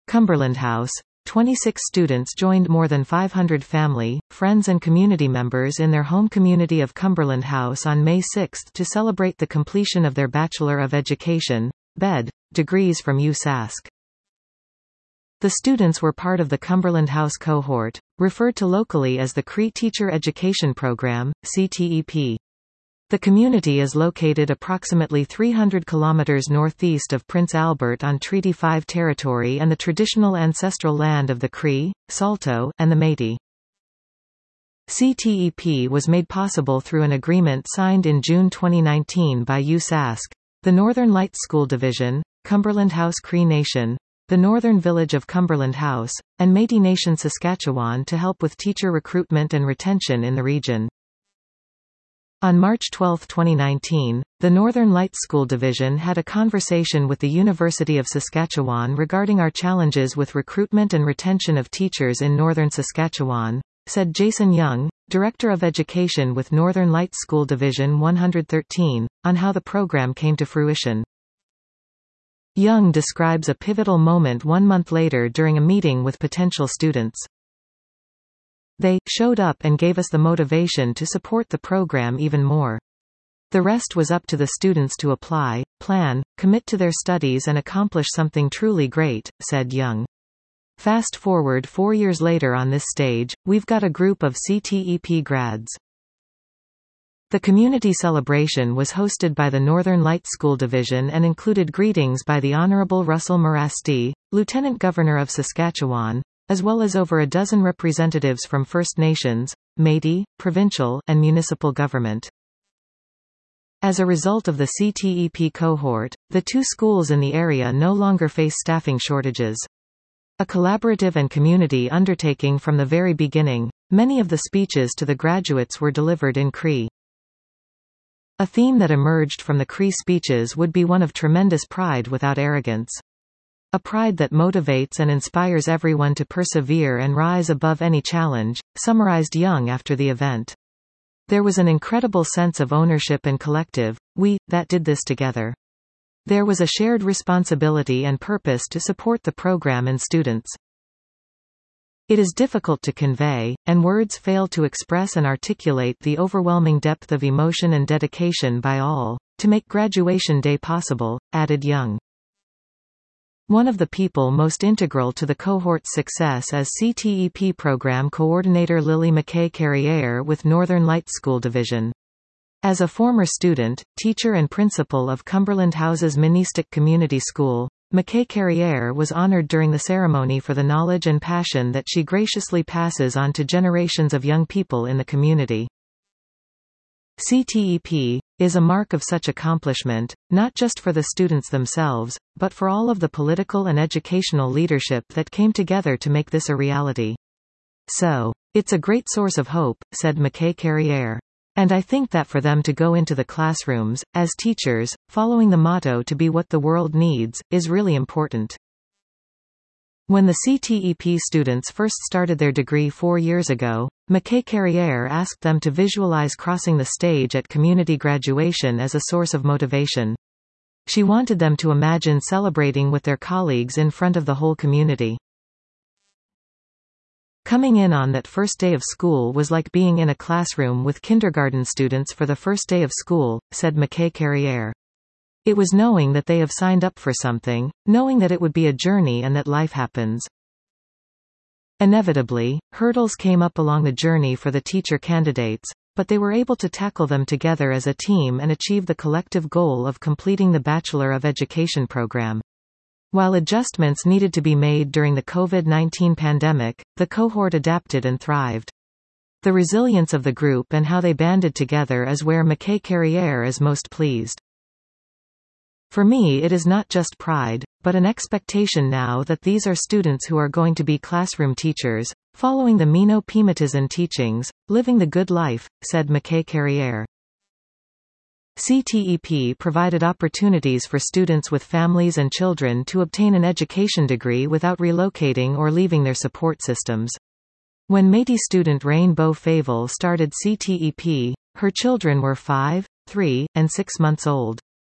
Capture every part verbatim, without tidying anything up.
Cumberland House. twenty-six students joined more than five hundred family, friends and community members in their home community of Cumberland House on May sixth to celebrate the completion of their Bachelor of Education B E D, degrees from U S A S C. The students were part of the Cumberland House cohort, referred to locally as the Cree Teacher Education Program, C T E P. The community is located approximately three hundred kilometers northeast of Prince Albert on Treaty five territory and the traditional ancestral land of the Cree, Saulteaux, and the Métis. C T E P was made possible through an agreement signed in June twenty nineteen by U S A S C, the Northern Lights School Division, Cumberland House Cree Nation, the Northern Village of Cumberland House, and Métis Nation Saskatchewan to help with teacher recruitment and retention in the region. On March twelfth twenty nineteen, the Northern Lights School Division had a conversation with the University of Saskatchewan regarding our challenges with recruitment and retention of teachers in Northern Saskatchewan, said Jason Young, Director of Education with Northern Lights School Division one hundred thirteen, on how the program came to fruition. Young describes a pivotal moment one month later during a meeting with potential students. They showed up and gave us the motivation to support the program even more. The rest was up to the students to apply, plan, commit to their studies and accomplish something truly great, said Young. Fast forward four years later on this stage, we've got a group of C T E P grads. The community celebration was hosted by the Northern Lights School Division and included greetings by the Honourable Russell Morasti, Lieutenant Governor of Saskatchewan, as well as over a dozen representatives from First Nations, Métis, provincial, and municipal government. As a result of the C T E P cohort, the two schools in the area no longer face staffing shortages. A collaborative and community undertaking from the very beginning, many of the speeches to the graduates were delivered in Cree. A theme that emerged from the Cree speeches would be one of tremendous pride without arrogance. A pride that motivates and inspires everyone to persevere and rise above any challenge, summarized Young after the event. There was an incredible sense of ownership and collective, we, that did this together. There was a shared responsibility and purpose to support the program and students. It is difficult to convey, and words fail to express and articulate the overwhelming depth of emotion and dedication by all, to make graduation day possible, added Young. One of the people most integral to the cohort's success is C T E P Program Coordinator Lily McKay-Carriere with Northern Lights School Division. As a former student, teacher and principal of Cumberland House's Ministic Community School, McKay-Carriere was honored during the ceremony for the knowledge and passion that she graciously passes on to generations of young people in the community. C T E P is a mark of such accomplishment, not just for the students themselves, but for all of the political and educational leadership that came together to make this a reality. So, it's a great source of hope, said McKay-Carriere. And I think that for them to go into the classrooms, as teachers, following the motto to be what the world needs, is really important. When the C T E P students first started their degree four years ago, McKay-Carriere asked them to visualize crossing the stage at community graduation as a source of motivation. She wanted them to imagine celebrating with their colleagues in front of the whole community. Coming in on that first day of school was like being in a classroom with kindergarten students for the first day of school, said McKay-Carriere. It was knowing that they have signed up for something, knowing that it would be a journey and that life happens. Inevitably, hurdles came up along the journey for the teacher candidates, but they were able to tackle them together as a team and achieve the collective goal of completing the Bachelor of Education program. While adjustments needed to be made during the COVID nineteen pandemic, the cohort adapted and thrived. The resilience of the group and how they banded together is where McKay-Carriere is most pleased. For me, it is not just pride, but an expectation now that these are students who are going to be classroom teachers, following the Mino Pimatisan teachings, living the good life, said McKay-Carriere. C T E P provided opportunities for students with families and children to obtain an education degree without relocating or leaving their support systems. When Métis student Rainbow Favel started C T E P, her children were five, three, and six months old.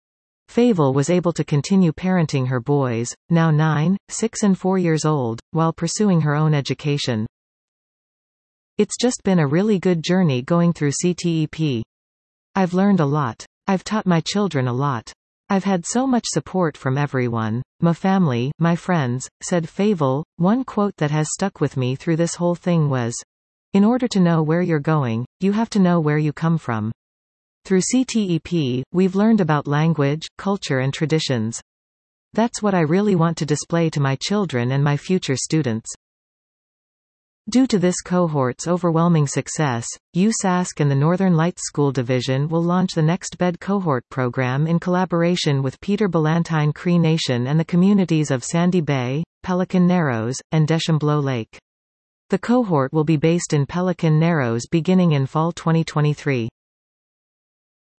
Fayval was able to continue parenting her boys, now nine, six and four years old, while pursuing her own education. It's just been a really good journey going through C T E P. I've learned a lot. I've taught my children a lot. I've had so much support from everyone. My family, my friends, said Fayval. One quote that has stuck with me through this whole thing was, "In order to know where you're going, you have to know where you come from." Through C T E P, we've learned about language, culture and traditions. That's what I really want to display to my children and my future students. Due to this cohort's overwhelming success, U S A S C and the Northern Lights School Division will launch the Next Bed Cohort program in collaboration with Peter Ballantine Cree Nation and the communities of Sandy Bay, Pelican Narrows, and Deschambault Lake. The cohort will be based in Pelican Narrows beginning in fall twenty twenty-three.